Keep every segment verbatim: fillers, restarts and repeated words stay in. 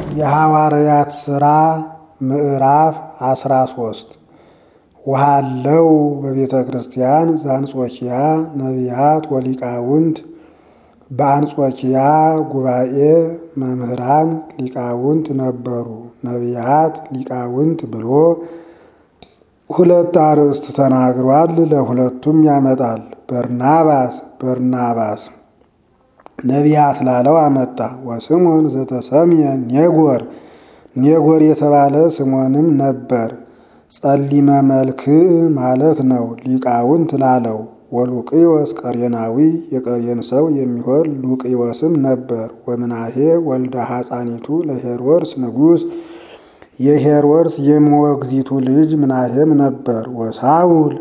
የሐዋርያት ሥራ ምዕራፍ አስራ ሶስት ወሃለው በቤተ ክርስቲያን ዘአንጾኪያ ነቢያት ወሊቃውንት። በአንጾኪያ ጉባኤ መምህራን ሊቃውንት ነበሩ። ነቢያት ሊቃውንት ብሎ ሁለት አርእስት ተናግሯል። ለሁለቱም ያመጣል። በርናባስ በርናባስ ነቢያት ላለው አመጣ። ወስምዖን ዘተሰምየ ኔጎር ኔጎር የተባለ ስምዖንም ነበር። ጸሊመ መልክዕ ማለት ነው። ሊቃውንት ላለው ወሉቅዮስ ቀሬናዊ የቀሬን ሰው የሚሆን ሉቅዮስም ነበር። ወምናሄ ወልደ ሐፃኒቱ ለሄሮድስ ንጉሥ የሄሮድስ የሞግዚቱ ልጅ ምናሄም ነበር። ወሳውል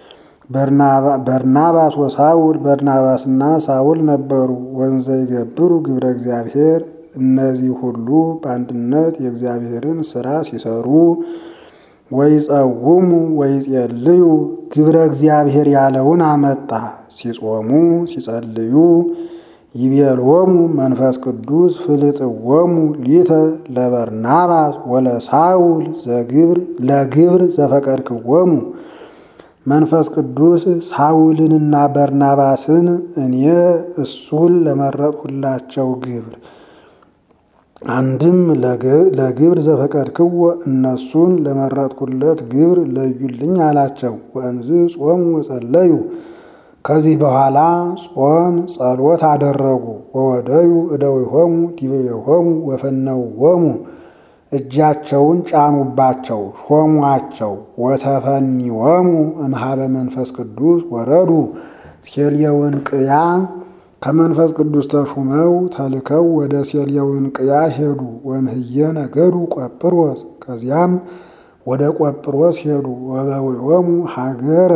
በርናባስ ወሳውል በርናባስና ሳውል ነበሩ። ወንዘ ይገብሩ ግብረ እግዚአብሔር እነዚህ ሁሉ በአንድነት የእግዚአብሔርን ሥራ ሲሰሩ ወይጸውሙ ወይጼልዩ ግብረ እግዚአብሔር ያለውን አመጣ። ሲጾሙ ሲጸልዩ ይቤልዎሙ መንፈስ ቅዱስ ፍልጥዎሙ ሊተ ለበርናባስ ወለሳውል ዘግብር ለግብር ዘፈቀድክዎሙ። መንፈስ ቅዱስ ሳውልንና በርናባስን እኔ እሱን ለመረጥሁላቸው ግብር አንድም ለግብር ዘፈቀድክዎ እነሱን ለመረጥኩለት ግብር ለዩልኝ አላቸው። ወእምዝ ጾሙ ወጸለዩ ከዚህ በኋላ ጾም ጸሎት አደረጉ። ወወደዩ እደዊሆሙ ዲቤሆሙ ወፈነውዎሙ እጃቸውን ጫኑባቸው ሾሟቸው። ወተፈኒዎሙ እምኀበ መንፈስ ቅዱስ ወረዱ ሴልየውንቅያ ከመንፈስ ቅዱስ ተሹመው ተልከው ወደ ሴልየውንቅያ ሄዱ። ወእምሕየ ነገዱ ቆጵሮስ ከዚያም ወደ ቆጵሮስ ሄዱ። ወበዊኦሙ ሀገረ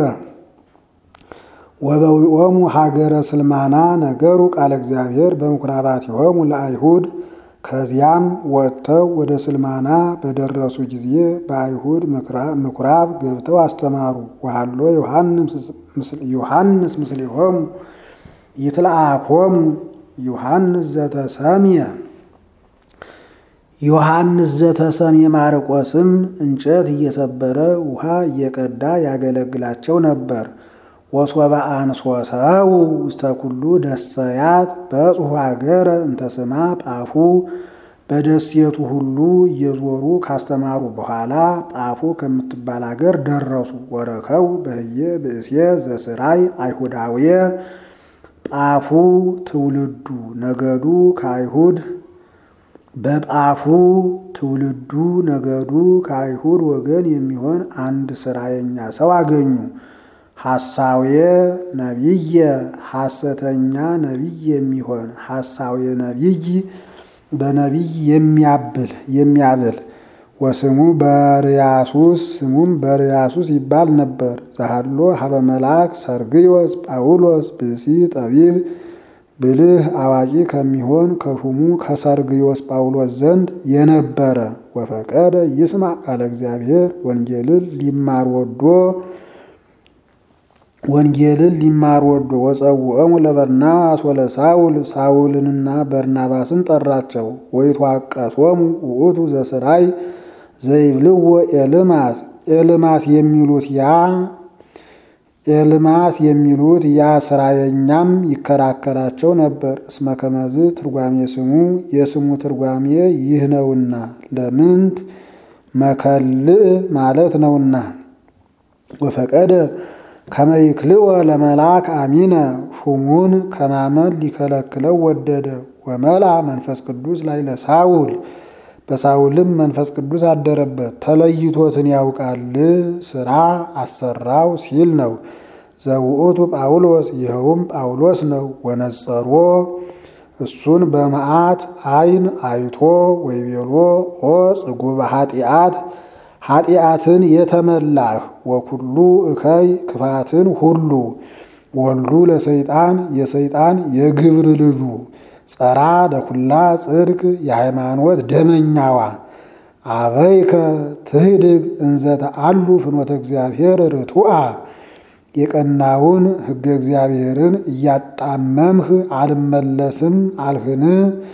ወበዊኦሙ ሀገረ ስልማና ነገሩ ቃለ እግዚአብሔር በምኵራባቲሆሙ ለአይሁድ። ከዚያም ወጥተው ወደ ስልማና በደረሱ ጊዜ በአይሁድ ምኵራብ ገብተው አስተማሩ። ወሃሎ ዮሐንስ ምስሌሆሙ ይትለአኮሙ ዮሐንስ ዘተሰምየ ዮሐንስ ዘተሰምየ ማርቆስም እንጨት እየሰበረ ውሃ እየቀዳ ያገለግላቸው ነበር። ወሶበ አንሶሰው ውስተ ኩሉ ደሰያት በጽሑ ሀገረ እንተስማ ጳፉ በደሴቱ ሁሉ እየዞሩ ካስተማሩ በኋላ ጳፉ ከምትባል አገር ደረሱ። ወረከው በህየ ብእሴ ዘስራይ አይሁዳውየ ጳፉ ትውልዱ ነገዱ ከአይሁድ በጳፉ ትውልዱ ነገዱ ከአይሁድ ወገን የሚሆን አንድ ስራየኛ ሰው አገኙ። ሐሳውየ ነቢየ ሐሰተኛ ነቢይ የሚሆን ሐሳውየ ነቢይ በነቢይ የሚያብል የሚያብል ወስሙ በርያሱስ ስሙም በርያሱስ ይባል ነበር። ዘሃሎ ሀበ መልአክ ሰርግዮስ ጳውሎስ ብእሲ ጠቢብ ብልህ አዋቂ ከሚሆን ከሹሙ ከሰርግዮስ ጳውሎስ ዘንድ የነበረ። ወፈቀደ ይስማ ቃለ እግዚአብሔር ወንጌልን ሊማር ወዶ ወንጌልን ሊማር ወዶ ወጸውዖሙ ለበርናባስ ወለሳውል ሳውልንና በርናባስን ጠራቸው። ወይትዋቀሶሙ ውእቱ ዘስራይ ዘይብልዎ ኤልማስ ኤልማስ የሚሉት ያ ኤልማስ የሚሉት ያ ስራየኛም ይከራከራቸው ነበር። እስመ ከመዝ ትርጓሜ ስሙ የስሙ ትርጓሜ ይህ ነውና ለምንት መከልእ ማለት ነውና። ወፈቀደ ከመ ይክልኦ ለመልአክ አሚነ ሹሙን ከማመን ሊከለክለው ወደደ። ወመልአ መንፈስ ቅዱስ ላይ ለሳውል በሳውልም መንፈስ ቅዱስ አደረበት። ተለይቶትን ያውቃል ስራ አሰራው ሲል ነው። ዘውእቱ ጳውሎስ ይኸውም ጳውሎስ ነው። ወነጸሮ እሱን በመዓት አይን አይቶ ወይቤሎ ኦ ጽጉበ ኃጢአት ኃጢአትን የተመላህ ወኩሉ እከይ ክፋትን ሁሉ ወልዱ ለሰይጣን የሰይጣን የግብር ልጁ ጸራ ለኩላ ጽድቅ የሃይማኖት ደመኛዋ አበይከ ትህድግ እንዘተ አሉ ፍኖተ እግዚአብሔር ርቱአ የቀናውን ሕገ እግዚአብሔርን እያጣመምህ አልመለስም አልህን።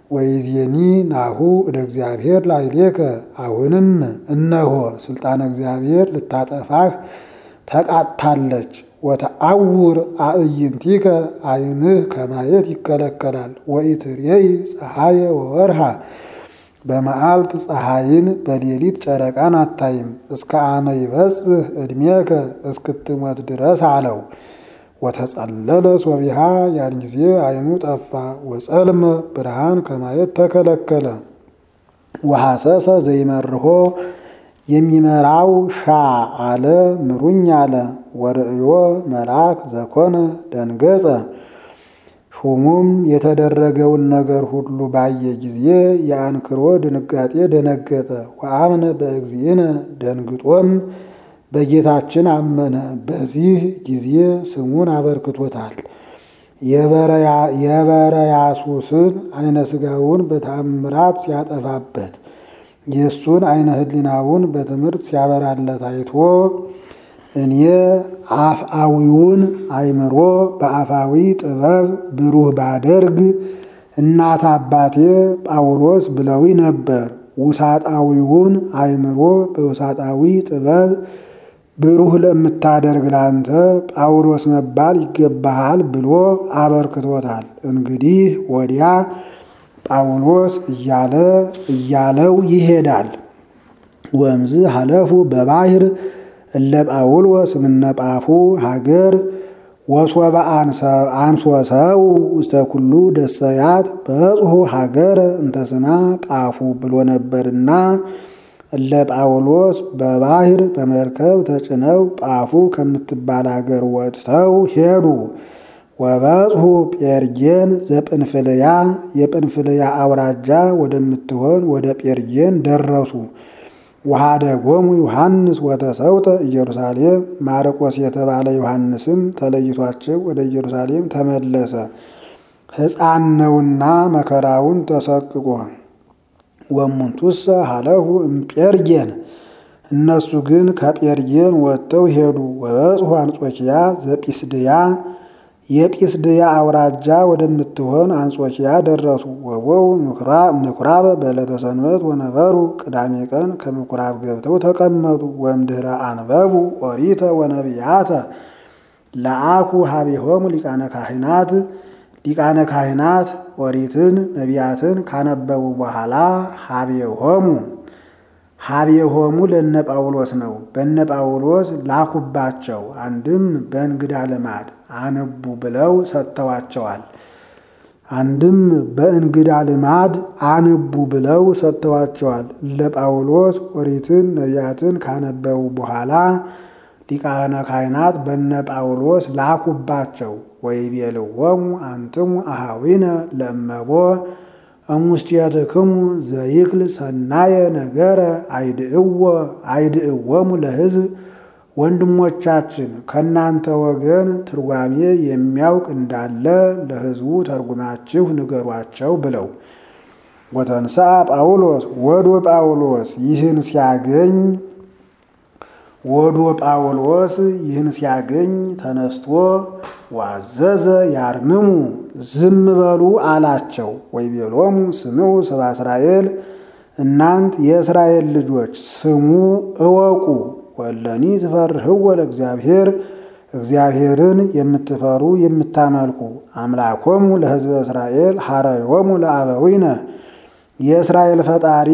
ወይዜኒ ናሁ እደ እግዚአብሔር ላዕሌከ አሁንም እነሆ ስልጣነ እግዚአብሔር ልታጠፋህ ተቃጥታለች። ወተአውር አዕይንቲከ ዓይንህ ከማየት ይከለከላል። ወኢትሬኢ ፀሐየ ወወርሃ በመዓልት ፀሐይን በሌሊት ጨረቃን አታይም። እስከ አመ ይበጽሕ ዕድሜከ እስክትሞት ድረስ አለው። ወተጸለለ ሶቢሃ ያን ጊዜ ዓይኑ ጠፋ። ወጸልመ ብርሃን ከማየት ተከለከለ። ወሐሰሰ ዘይመርሖ የሚመራው ሻ አለ ምሩኝ አለ። ወርእዮ መልአክ ዘኮነ ደንገጸ ሹሙም የተደረገውን ነገር ሁሉ ባየ ጊዜ የአንክሮ ድንጋጤ ደነገጠ። ወአምነ በእግዚእነ ደንግጦም በጌታችን አመነ። በዚህ ጊዜ ስሙን አበርክቶታል። የበረያሱስን አይነ ሥጋውን በታምራት ሲያጠፋበት የእሱን አይነ ህሊናውን በትምህርት ሲያበራለት አይቶ እኔ አፍአዊውን አይምሮ በአፋዊ ጥበብ ብሩህ ባደርግ እናት አባቴ ጳውሎስ ብለዊ ነበር። ውሳጣዊውን አይምሮ በውሳጣዊ ጥበብ ብሩህ ለምታደርግ ላንተ ጳውሎስ መባል ይገባሃል ብሎ አበርክቶታል። እንግዲህ ወዲያ ጳውሎስ እያለ እያለው ይሄዳል። ወምዝ ሀለፉ በባህር እለ ጳውሎስ እምነ ጳፉ ሀገር ወሶበ አንሶሰው ውስተ ኩሉ ደሰያት በጽሑ ሀገር እንተስማ ጳፉ ብሎ ነበርና እለ ጳውሎስ በባህር በመርከብ ተጭነው ጳፉ ከምትባል ሀገር ወጥተው ሄዱ። ወበጽሑ ጴርጌን ዘጵንፍልያ የጵንፍልያ አውራጃ ወደምትሆን ወደ ጴርጌን ደረሱ። ወኀደጎሙ ዮሐንስ ወተሰውጠ ኢየሩሳሌም ማርቆስ የተባለ ዮሐንስም ተለይቷቸው ወደ ኢየሩሳሌም ተመለሰ። ሕፃን ነውና መከራውን ተሰቅቆ ወእሙንቱሰ ሀለፉ እምጴርጌን እነሱ ግን ከጴርጌን ወጥተው ሄዱ። ወበጽሑ አንጾኪያ ዘጲስድያ የጲስድያ አውራጃ ወደምትሆን አንጾኪያ ደረሱ። ወበው ምኩራብ በዕለተ ሰንበት ወነበሩ ቅዳሜ ቀን ከምኩራብ ገብተው ተቀመጡ። ወእምድኅረ አንበቡ ኦሪተ ወነቢያተ ለአኩ ሀቤሆሙ ሊቃነ ካህናት ሊቃነ ካህናት ኦሪትን ነቢያትን ካነበቡ በኋላ ሀቤሆሙ ሀቤሆሙ ለነ ጳውሎስ ነው። በነ ጳውሎስ ላኩባቸው። አንድም በእንግዳ ልማድ አንቡ ብለው ሰጥተዋቸዋል። አንድም በእንግዳ ልማድ አንቡ ብለው ሰጥተዋቸዋል። ለጳውሎስ ኦሪትን ነቢያትን ካነበቡ በኋላ ሊቃነ ካህናት በነ ጳውሎስ ላኩባቸው። ወይቤልዎሙ አንትሙ አኀዊነ ለእመቦ እሙስጢያትክሙ ዘይክል ሰናየ ነገረ አይድእዎ አይድእዎሙ ለሕዝብ ወንድሞቻችን ከእናንተ ወገን ትርጓሜ የሚያውቅ እንዳለ ለሕዝቡ ተርጉማችሁ ንገሯቸው ብለው። ወተንሥአ ጳውሎስ ወዶ ጳውሎስ ይህን ሲያገኝ ወዶ ጳውሎስ ይህን ሲያገኝ ተነስቶ ዋዘዘ ያርምሙ ዝም በሉ አላቸው። ወይቤሎሙ ስምዑ ሰብአ እስራኤል እናንት የእስራኤል ልጆች ስሙ እወቁ። ወለኒ ትፈርህዎ ለእግዚአብሔር እግዚአብሔርን የምትፈሩ የምታመልኩ አምላኮሙ ለሕዝበ እስራኤል ሐረዮሙ ለአበዊነ የእስራኤል ፈጣሪ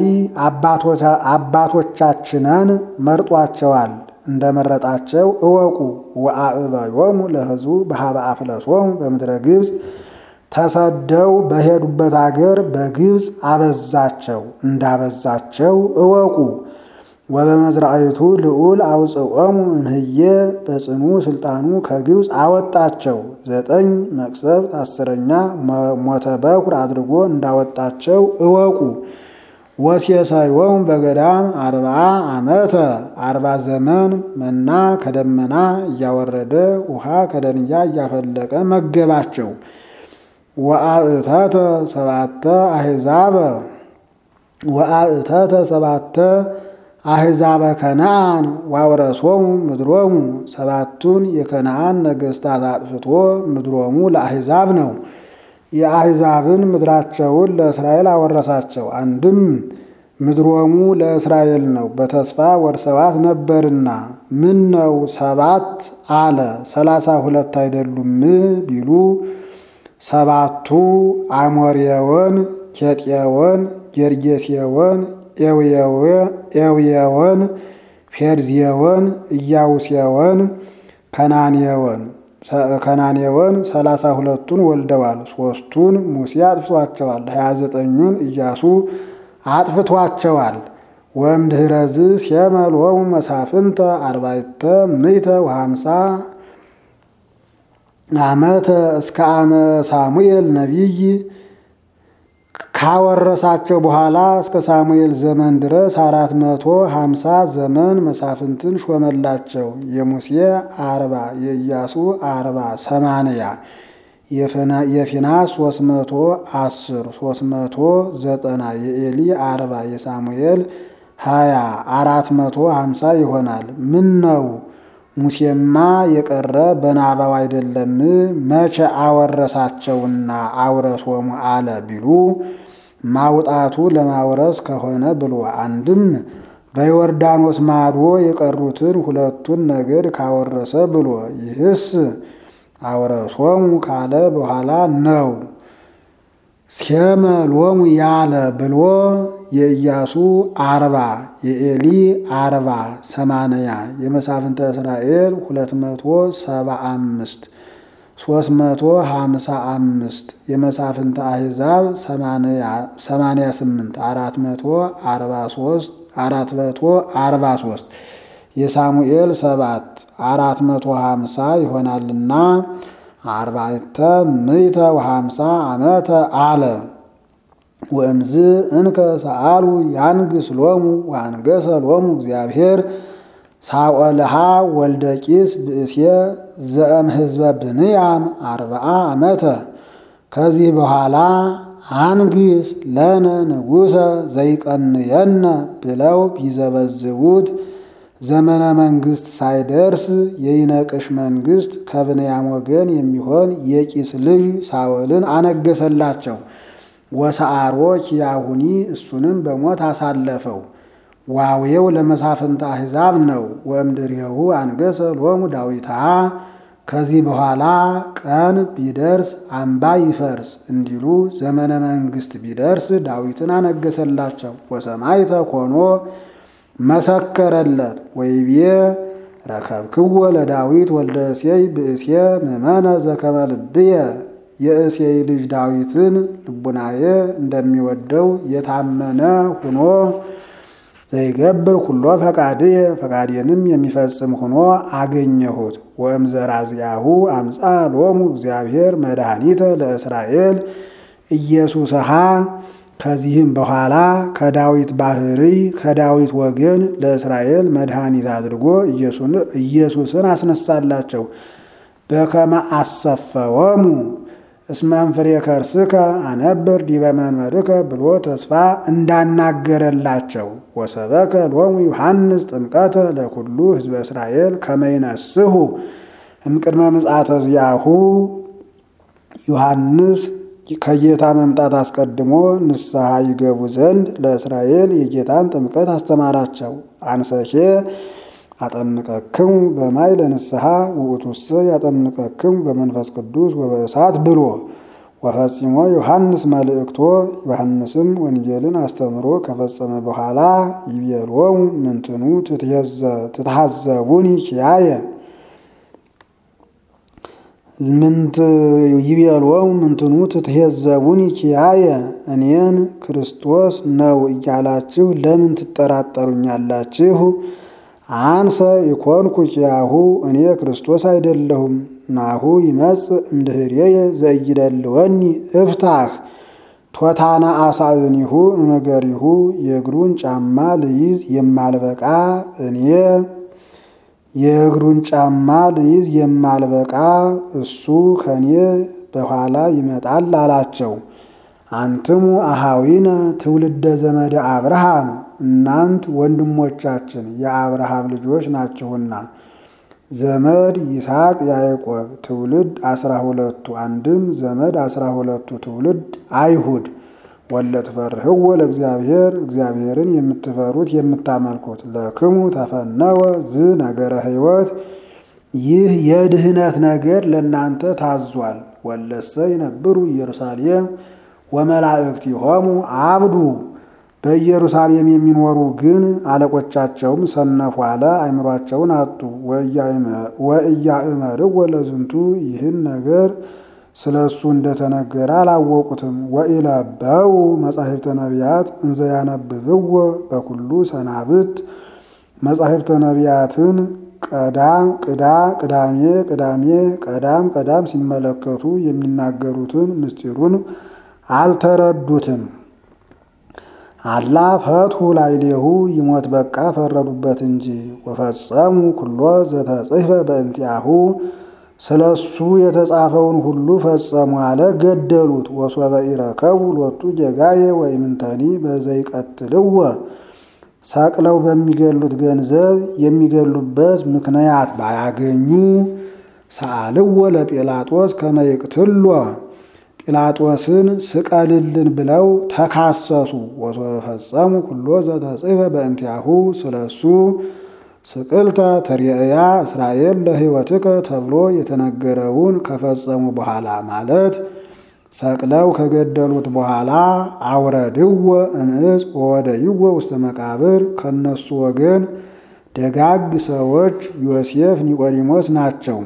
አባቶቻችንን መርጧቸዋል እንደመረጣቸው እወቁ። ወአዕበዮሙ ለሕዝቡ በሀበ አፍለሶሙ በምድረ ግብፅ ተሰደው በሄዱበት አገር በግብፅ አበዛቸው እንዳበዛቸው እወቁ። ወበመዝራዕቱ ልዑል አውፅኦሙ እምሕየ በጽኑ ስልጣኑ ከግብፅ አወጣቸው። ዘጠኝ መቅሰፍት አስረኛ ሞተ በኩር አድርጎ እንዳወጣቸው እወቁ። ወሴሰዮሙ በገዳም አርብዓ ዓመተ አርባ ዘመን መና ከደመና እያወረደ ውሃ ከደንጊያ እያፈለቀ መገባቸው። ወአእተተ ሰባተ አሕዛበ ወአእተተ ሰባተ አሕዛበ ከነዓን ዋውረሶሙ ምድሮሙ ሰባቱን የከነዓን ነገሥታት አጥፍቶ ምድሮሙ ለአሕዛብ ነው። የአሕዛብን ምድራቸውን ለእስራኤል አወረሳቸው። አንድም ምድሮሙ ለእስራኤል ነው፣ በተስፋ ወርሰዋት ነበርና። ምን ነው ሰባት አለ ሰላሳ ሁለት አይደሉም ቢሉ ሰባቱ አሞሬዎን፣ ኬጤዎን፣ ጌርጌሴዎን፣ ኤውየዎን፣ ፌርዜዎን፣ ኢያቡሴዎን፣ ከናኔዎን ከናኔዎን ሰላሳ ሁለቱን ወልደዋል። ሦስቱን ሙሴ አጥፍቷቸዋል። ሀያ ዘጠኙን ኢያሱ አጥፍቷቸዋል። ወእምድኅረዝ ሴመ ሎሙ መሳፍንተ አርባዕተ ምዕተ ወሀምሳ ዓመተ እስከ አመ ሳሙኤል ነቢይ ካወረሳቸው በኋላ እስከ ሳሙኤል ዘመን ድረስ አራት መቶ ሀምሳ ዘመን መሳፍንትን ሾመላቸው። የሙሴ አርባ የኢያሱ አርባ ሰማንያ የፊናስ ሶስት መቶ አስር ሶስት መቶ ዘጠና የኤሊ አርባ የሳሙኤል ሀያ አራት መቶ ሀምሳ ይሆናል። ምን ነው ሙሴማ የቀረ በናባው አይደለም? መቼ አወረሳቸውና አውረሶሙ አለ ቢሉ ማውጣቱ ለማውረስ ከሆነ ብሎ አንድም በዮርዳኖስ ማዶ የቀሩትን ሁለቱን ነገድ ካወረሰ ብሎ ይህስ አውረሶሙ ካለ በኋላ ነው። ሴመ ሎሙ ያለ ብሎ የኢያሱ አርባ የኤሊ አርባ ሰማንያ የመሳፍንተ እስራኤል ሁለት መቶ ሰባ አምስት ሶስት መቶ ሀምሳ አምስት የመሳፍንተ አሕዛብ ሰማንያ ስምንት አራት መቶ አርባ ሶስት አራት መቶ አርባ ሶስት የሳሙኤል ሰባት አራት መቶ ሀምሳ ይሆናልና አርባዕተ ምዕተ ወሀምሳ ዓመተ አለ። ወእምዝ እንከ ሰአሉ ያንግስ ሎሙ ወአንገሰ ሎሙ እግዚአብሔር ሳኦልሃ ወልደ ቂስ ብእሴ ዘእም ሕዝበ ብንያም አርብዓ ዓመተ። ከዚህ በኋላ አንግስ ለነ ንጉሠ ዘይቀንየነ ብለው ቢዘበዝቡት ዘመነ መንግስት ሳይደርስ የይነቅሽ መንግስት ከብንያም ወገን የሚሆን የቂስ ልጅ ሳኦልን አነገሰላቸው። ወሰአሮ ኪያሁኒ እሱንም በሞት አሳለፈው። ዋዌው ለመሳፍንተ አሕዛብ ነው። ወእምድሬሁ አንገሰ ሎሙ ዳዊትሃ ከዚህ በኋላ ቀን ቢደርስ አምባ ይፈርስ እንዲሉ ዘመነ መንግስት ቢደርስ ዳዊትን አነገሰላቸው። ወሰማይተ ኮኖ መሰከረለት። ወይቤ ረከብክዎ ለዳዊት ወልደ እሴይ ብእሴ ምእመነ ዘከመ ልብየ የእሴይ ልጅ ዳዊትን ልቡናዬ እንደሚወደው የታመነ ሁኖ ዘይገብር ሁሎ ፈቃድየ ፈቃድየንም የሚፈጽም ሁኖ አገኘሁት። ወእምዘራዝያሁ አምጻ ሎሙ እግዚአብሔር መድኃኒተ ለእስራኤል ኢየሱስሃ ከዚህም በኋላ ከዳዊት ባህሪ ከዳዊት ወገን ለእስራኤል መድኃኒት አድርጎ ኢየሱስን አስነሳላቸው። በከመ አሰፈወሙ እስመ እምፍሬ ከርስከ አነብር ዲበ መንበርከ ብሎ ተስፋ እንዳናገረላቸው። ወሰበከ ሎሙ ዮሐንስ ጥምቀተ ለኩሉ ሕዝበ እስራኤል ከመ ይነስሑ እምቅድመ ምጽአተ ዚአሁ ዮሐንስ ከጌታ መምጣት አስቀድሞ ንስሐ ይገቡ ዘንድ ለእስራኤል የጌታን ጥምቀት አስተማራቸው። አንሰኬ አጠምቀክሙ በማይ ለንስሐ ውእቱሰ ያጠምቀክሙ በመንፈስ ቅዱስ ወበእሳት ብሎ ወፈጽሞ ዮሐንስ መልእክቶ ዮሐንስም ወንጌልን አስተምሮ ከፈጸመ በኋላ ይቤሎሙ ምንትኑ ትትሐዘቡኒ ኪያየ ምንት ይቤሎሙ ምንትኑ ትትሐዘቡኒ ኪያየ እኔን ክርስቶስ ነው እያላችሁ ለምን ትጠራጠሩኛላችሁ? አንሰ ኢኮንኩ ኪያሁ እኔ ክርስቶስ አይደለሁም። ናሁ ይመጽእ እምድኅሬየ ዘኢይደልወኒ እፍታህ ቶታና አሳእኒሁ እምእገሪሁ የእግሩን ጫማ ልይዝ የማልበቃ እኔ የእግሩን ጫማ ልይዝ የማልበቃ እሱ ከኔ በኋላ ይመጣል አላቸው። አንትሙ አሃዊነ ትውልደ ዘመደ አብርሃም እናንት ወንድሞቻችን የአብርሃም ልጆች ናችሁና ዘመድ ይስሐቅ ያዕቆብ ትውልድ አስራ ሁለቱ አንድም ዘመድ አስራ ሁለቱ ትውልድ አይሁድ ወለትፈርህዎ ለእግዚአብሔር እግዚአብሔርን የምትፈሩት የምታመልኩት ለክሙ ተፈነወ ዝ ነገረ ሕይወት ይህ የድህነት ነገር ለእናንተ ታዟል። ወለሰ ይነብሩ ኢየሩሳሌም ወመላእክቲሆሙ አብዱ በኢየሩሳሌም የሚኖሩ ግን አለቆቻቸውም ሰነፉ አለ አእምሯቸውን አጡ። ወኢያእመርዎ ለዝንቱ ይህን ነገር ስለሱ እንደተነገረ አላወቁትም። ወኢለበው መጻሕፍተ ነቢያት እንዘ ያነብብዎ በኩሉ ሰናብት መጻሕፍተ ነቢያትን ቀዳም ቅዳ ቅዳሜ ቅዳሜ ቀዳም ቀዳም ሲመለከቱ የሚናገሩትን ምስጢሩን አልተረዱትም። አላ ፈትሁ ላዕሌሁ ይሞት በቃ ፈረዱበት እንጂ። ወፈጸሙ ኩሎ ዘተጽሕፈ በእንቲአሁ ስለሱ የተጻፈውን ሁሉ ፈጸሙ አለ ገደሉት። ወሶበ ኢረከቡ ሎቱ ጌጋዬ ወኢምንተኒ በዘይቀትልዎ ሰቅለው በሚገሉት ገንዘብ የሚገሉበት ምክንያት ባያገኙ ሰአልዎ ለጲላጦስ ከመ ይቅትሎ ጲላጦስን ስቀልልን ብለው ተካሰሱ። ወሶበ ፈጸሙ ኩሎ ዘተጽሕፈ በእንቲአሁ ስለሱ ስቅልተ ተርእያ እስራኤል ለሕይወትከ ተብሎ የተነገረውን ከፈጸሙ በኋላ ማለት ሰቅለው ከገደሉት በኋላ አውረድዎ እምዕፅ ወወደይዎ ውስተ መቃብር ከነሱ ወገን ደጋግ ሰዎች ዮሴፍ ኒቆዲሞስ ናቸው።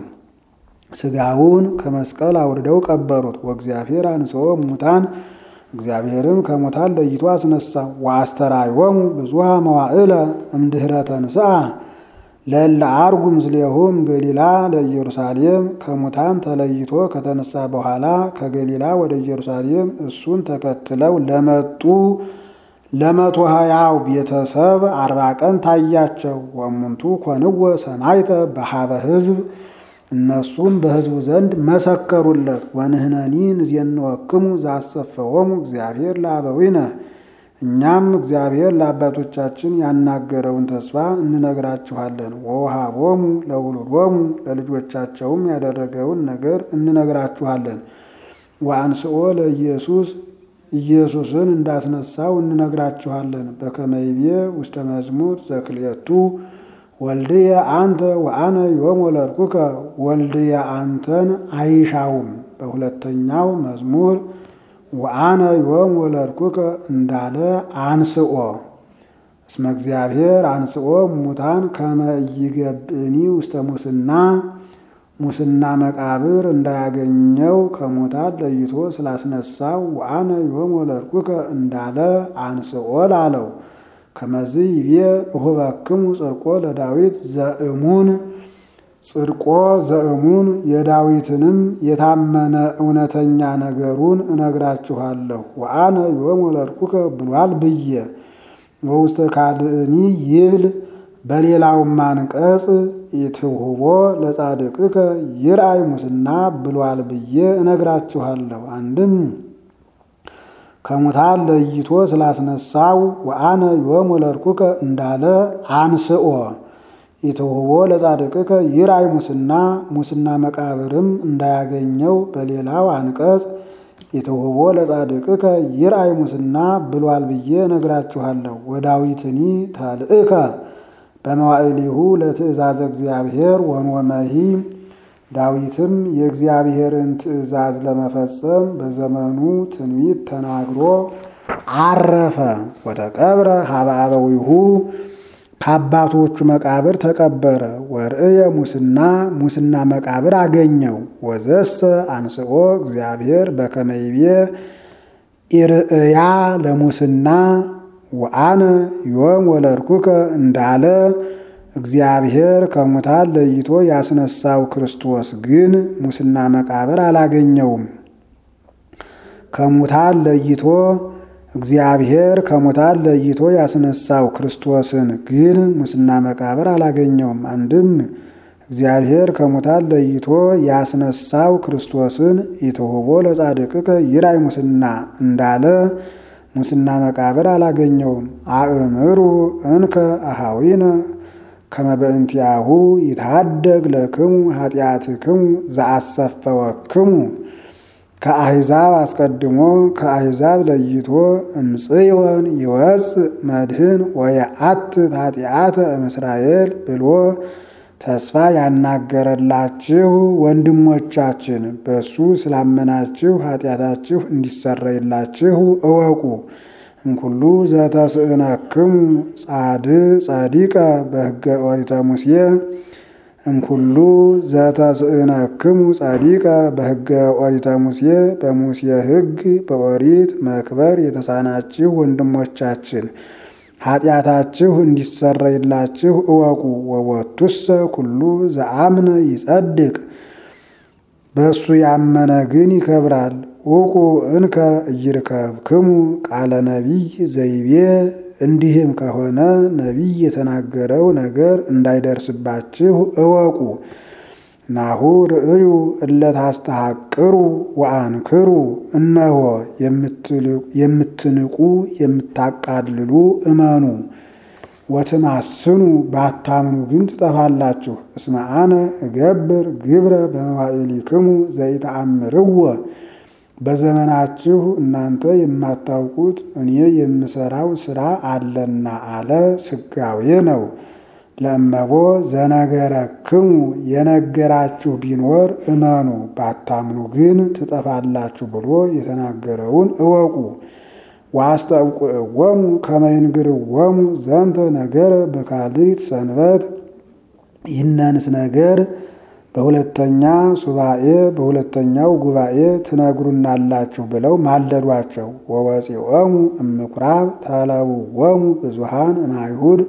ስጋውን ከመስቀል አውርደው ቀበሩት። ወእግዚአብሔር አንሥኦ እሙታን እግዚአብሔርም ከሙታን ለይቶ አስነሳ። ወአስተርአዮሙ ብዙኃ መዋዕለ እምድኅረ ተንሥአ ለእለ ዐርጉ ምስሌሁ እምገሊላ ለኢየሩሳሌም ከሙታን ተለይቶ ከተነሳ በኋላ ከገሊላ ወደ ኢየሩሳሌም እሱን ተከትለው ለመጡ ለመቶ ሀያው ቤተሰብ አርባ ቀን ታያቸው። ወእሙንቱ ኮንዎ ሰማዕተ በኀበ ሕዝብ እነሱም በሕዝቡ ዘንድ መሰከሩለት። ወንሕነኒ ንዜንወክሙ ዘአሰፈዎሙ እግዚአብሔር ለአበዊነ እኛም እግዚአብሔር ለአባቶቻችን ያናገረውን ተስፋ እንነግራችኋለን። ወወሃቦሙ ለውሉዶሙ ለልጆቻቸውም ያደረገውን ነገር እንነግራችኋለን። ወአንስኦ ለኢየሱስ ኢየሱስን እንዳስነሳው እንነግራችኋለን። በከመ ይቤ ውስተ መዝሙር ዘክልኤቱ ወልድየ አንተ ወአነ ዮም ወለድኩከ ወልድየ አንተን አይሻውም። በሁለተኛው መዝሙር ወአነ ዮም ወለድኩከ እንዳለ አንስኦ እስመ እግዚአብሔር አንስኦ ሙታን ከመ ኢይገብእኒ ውስተ ሙስና ሙስና መቃብር እንዳያገኘው ከሙታን ለይቶ ስላስነሳው ወአነ ዮም ወለድኩከ እንዳለ አንስኦ ላለው። ከመዝ ይቤ እሁበክሙ ጽድቆ ለዳዊት ዘእሙን ጽድቆ ዘእሙን የዳዊትንም የታመነ እውነተኛ ነገሩን እነግራችኋለሁ። ወአነ ዮም ወለድኩከ ብሏል ብዬ ወውስተ ካልእኒ ይብል በሌላውም አንቀጽ ኢትሁቦ ለጻድቅከ ይርአይ ሙስና ብሏል ብዬ እነግራችኋለሁ። አንድም ከሙታን ለይቶ ስላስነሳው ወአነ ዮም ወለድኩከ እንዳለ አንስኦ ኢትሁቦ ለጻድቅከ ይርአይ ሙስና ሙስና መቃብርም እንዳያገኘው በሌላው አንቀጽ ኢትሁቦ ለጻድቅከ ይርአይ ሙስና ብሏል ብዬ እነግራችኋለሁ። ወዳዊትኒ ተልእከ በመዋዕሊሁ ለትእዛዘ እግዚአብሔር ወኖመሂ ዳዊትም የእግዚአብሔርን ትእዛዝ ለመፈጸም በዘመኑ ትንቢት ተናግሮ አረፈ። ወተቀብረ ኀበ አበዊሁ ከአባቶቹ መቃብር ተቀበረ። ወርእየ ሙስና ሙስና መቃብር አገኘው። ወዘሰ አንስኦ እግዚአብሔር በከመ ይቤ ኢርእያ ለሙስና ወአነ ዮም ወለድኩከ እንዳለ እግዚአብሔር ከሙታን ለይቶ ያስነሳው ክርስቶስ ግን ሙስና መቃብር አላገኘውም። ከሙታን ለይቶ እግዚአብሔር ከሙታን ለይቶ ያስነሳው ክርስቶስን ግን ሙስና መቃብር አላገኘውም። አንድም እግዚአብሔር ከሙታን ለይቶ ያስነሳው ክርስቶስን ኢትሁቦ ለጻድቅከ ይርአይ ሙስና እንዳለ ሙስና መቃብር አላገኘውም። አእምሩ እንከ አሃዊነ ከመ በእንቲአሁ ይትሃደግ ለክሙ ኃጢአትክሙ ዘአሰፈወክሙ ከአሕዛብ አስቀድሞ ከአሕዛብ ለይቶ እምጽዮን ይወፅእ መድህን ወየአትት ኃጢአተ እምእስራኤል ብሎ ተስፋ ያናገረላችሁ ወንድሞቻችን በሱ ስላመናችሁ ኃጢአታችሁ እንዲሰረይላችሁ እወቁ። እምኩሉ ዘተስእነክሙ ጻዲቀ በሕገ ኦሪተ ሙሴ እምኩሉ ዘተስእነክሙ ጻዲቀ በሕገ ኦሪተ ሙሴ በሙሴ ሕግ በኦሪት መክበር የተሳናችሁ ወንድሞቻችን ኃጢአታችሁ እንዲሰረይላችሁ እወቁ። ወወቱሰ ኩሉ ዘአምነ ይጸድቅ በሱ ያመነ ግን ይከብራል። ውቁ እንከ ኢይርከብክሙ ቃለ ነቢይ ዘይቤ እንዲህም ከሆነ ነቢይ የተናገረው ነገር እንዳይደርስባችሁ እወቁ። ናሁ ርእዩ እለ ታስተሐቅሩ ወአንክሩ እነሆ የምትንቁ የምታቃልሉ እመኑ። ወትማስኑ ባታምኑ ግን ትጠፋላችሁ። እስመ አነ እገብር ግብረ በመዋዕሊክሙ ዘይተአምርዎ በዘመናችሁ እናንተ የማታውቁት እኔ የምሰራው ስራ አለና አለ። ስጋዌ ነው። ለእመቦ ዘነገረክሙ የነገራችሁ ቢኖር እመኑ ባታምኑ ግን ትጠፋላችሁ ብሎ የተናገረውን እወቁ። ወአስተውቅዕዎሙ ከመ ይንግርዎሙ ዘንተ ነገረ በካልእት ሰንበት ይህንንስ ነገር በሁለተኛ ሱባኤ በሁለተኛው ጉባኤ ትነግሩናላችሁ ብለው ማለዷቸው። ወወፂኦሙ እምኩራብ ተለውዎሙ ብዙኃን እምአይሁድ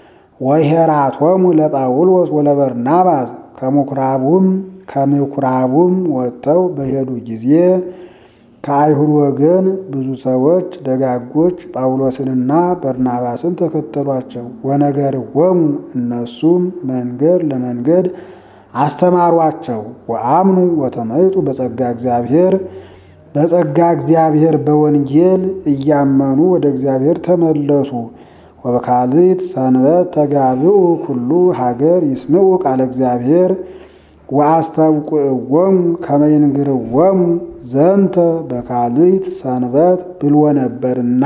ወሄራቶሙ ለጳውሎስ ወለበርናባስ ከምኩራቡም ከምኩራቡም ወጥተው በሄዱ ጊዜ ከአይሁድ ወገን ብዙ ሰዎች ደጋጎች ጳውሎስንና በርናባስን ተከተሏቸው። ወነገርዎሙ እነሱም መንገድ ለመንገድ አስተማሯቸው። ወአምኑ ወተመይጡ በጸጋ እግዚአብሔር በጸጋ እግዚአብሔር በወንጌል እያመኑ ወደ እግዚአብሔር ተመለሱ። ወበካልእት ሰንበት ተጋብኡ ኩሉ ሀገር ይስምዑ ቃለ እግዚአብሔር ወአስተውቅዕዎሙ ከመ ይንግርዎሙ ዘንተ በካልእት ሰንበት ብሎ ነበርና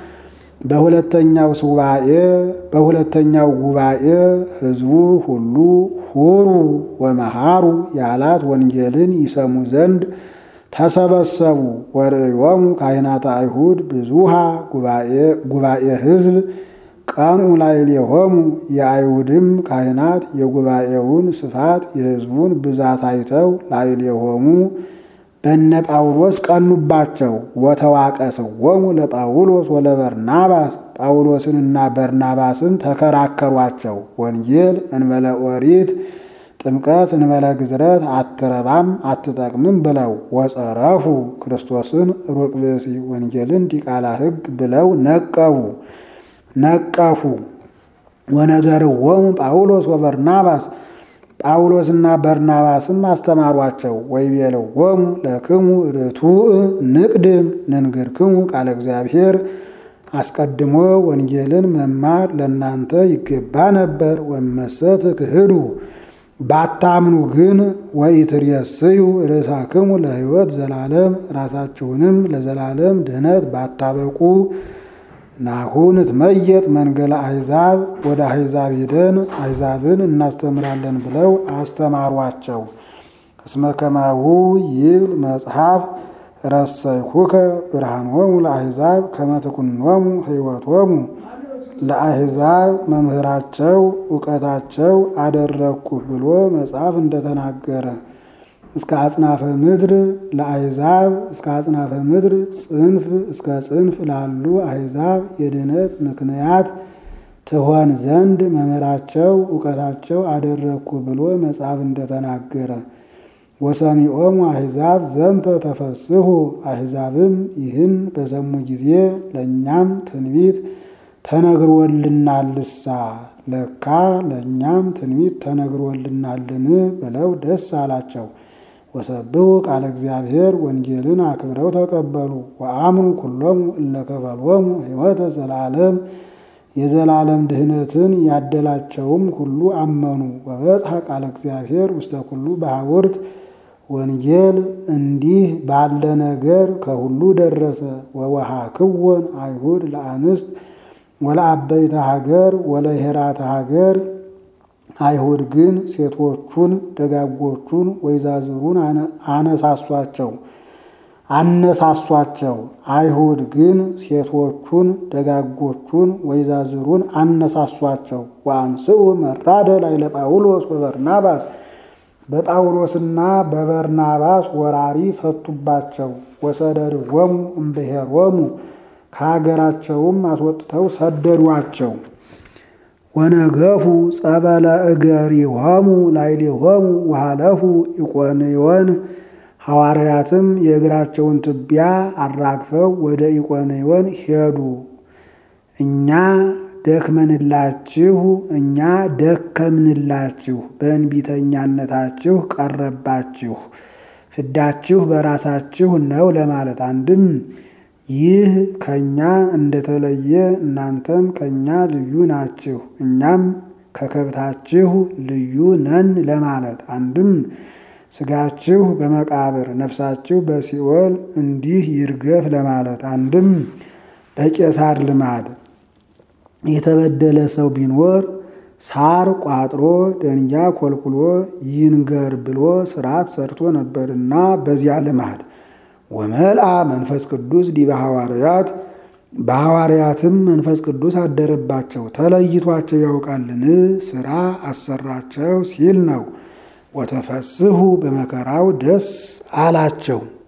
በሁለተኛው ሱባኤ በሁለተኛው ጉባኤ ሕዝቡ ሁሉ ሁሩ ወመሃሩ ያላት ወንጌልን ይሰሙ ዘንድ ተሰበሰቡ። ወርእዮሙ ካህናተ አይሁድ ብዙሃ ጉባኤ ሕዝብ ቀንዑ ላዕሌሆሙ የአይሁድም ካህናት የጉባኤውን ስፋት የሕዝቡን ብዛት አይተው ላዕሌሆሙ በነ ጳውሎስ ቀኑባቸው። ወተዋቀስዎሙ ለጳውሎስ ወለበርናባስ ጳውሎስንና በርናባስን ተከራከሯቸው። ወንጌል እንበለ ኦሪት ጥምቀት እንበለ ግዝረት አትረባም አትጠቅምም ብለው ወጸረፉ ክርስቶስን ሩቅ ብእሲ ወንጌልን ዲቃላ ሕግ ብለው ነቀቡ ነቀፉ። ወነገርዎሙ ጳውሎስ ወበርናባስ ጳውሎስና በርናባስም አስተማሯቸው። ወይቤልዎሙ ለክሙ ርቱዕ ንቅድም ንንግርክሙ ቃለ እግዚአብሔር አስቀድሞ ወንጌልን መማር ለእናንተ ይገባ ነበር። ወመሰ ትክህዱ ባታምኑ ግን ወኢትሬስዩ ርእሳክሙ ለሕይወት ዘላለም ራሳችሁንም ለዘላለም ድህነት ባታበቁ ናሁ ንትመየጥ መንገለ አሕዛብ ወደ አሕዛብ ሄደን አሕዛብን እናስተምራለን ብለው አስተማሯቸው። እስመ ከማሁ ይብል መጽሐፍ ረሰይኩከ ብርሃኖሙ ለአሕዛብ ከመ ትኩኖሙ ሕይወቶሙ ለአሕዛብ መምህራቸው እውቀታቸው አደረግኩህ ብሎ መጽሐፍ እንደተናገረ እስከ አጽናፈ ምድር ለአሕዛብ እስከ አጽናፈ ምድር ጽንፍ እስከ ጽንፍ ላሉ አሕዛብ የድኅነት ምክንያት ትሆን ዘንድ መምህራቸው እውቀታቸው አደረግኩ ብሎ መጽሐፍ እንደተናገረ ወሰሚዖሙ አሕዛብ ዘንተ ተፈስሑ አሕዛብም ይህን በሰሙ ጊዜ ለእኛም ትንቢት ተነግሮልናልሳ ለካ ለእኛም ትንቢት ተነግሮልናልን ብለው ደስ አላቸው። ወሰብሑ ቃለ እግዚአብሔር ወንጌልን አክብረው ተቀበሉ። ወአምኑ ኩሎሙ እለ ከበሎሙ ሕይወተ ዘላለም የዘላለም ድህነትን ያደላቸውም ሁሉ አመኑ። ወበጽሐ ቃለ እግዚአብሔር ውስተ ኩሉ በሐውርት ወንጌል እንዲህ ባለ ነገር ከሁሉ ደረሰ። ወወሃክወን አይሁድ ለአንስት ወለአበይተ ሀገር ወለሄራተ ሀገር አይሁድ ግን ሴቶቹን ደጋጎቹን ወይዛዝሩን አነሳሷቸው አነሳሷቸው አይሁድ ግን ሴቶቹን ደጋጎቹን ወይዛዝሩን አነሳሷቸው። ወአንስኡ መራደ ላዕለ ጳውሎስ ወበርናባስ በጳውሎስና በበርናባስ ወራሪ ፈቱባቸው። ወሰደድዎሙ እምብሔሮሙ ከሀገራቸውም አስወጥተው ሰደዷቸው። ወነገፉ ጸበለ እገሪሆሙ ላዕሌሆሙ ወሃለፉ ኢቆንዮን ሐዋርያትም የእግራቸውን ትቢያ አራግፈው ወደ ኢቆንዮን ሄዱ። እኛ ደክመንላችሁ እኛ ደከምንላችሁ በእንቢተኛነታችሁ ቀረባችሁ፣ ፍዳችሁ በራሳችሁ ነው ለማለት። አንድም ይህ ከኛ እንደተለየ እናንተም ከኛ ልዩ ናችሁ፣ እኛም ከከብታችሁ ልዩ ነን ለማለት። አንድም ስጋችሁ በመቃብር ነፍሳችሁ በሲኦል እንዲህ ይርገፍ ለማለት። አንድም በቄሳር ልማድ የተበደለ ሰው ቢኖር ሳር ቋጥሮ ደንጊያ ኮልኩሎ ይንገር ብሎ ስርዓት ሰርቶ ነበርና በዚያ ልማድ። ወመልአ መንፈስ ቅዱስ ዲበ ሐዋርያት በሐዋርያትም መንፈስ ቅዱስ አደረባቸው። ተለይቷቸው ያውቃልን? ስራ አሰራቸው ሲል ነው። ወተፈስሑ በመከራው ደስ አላቸው።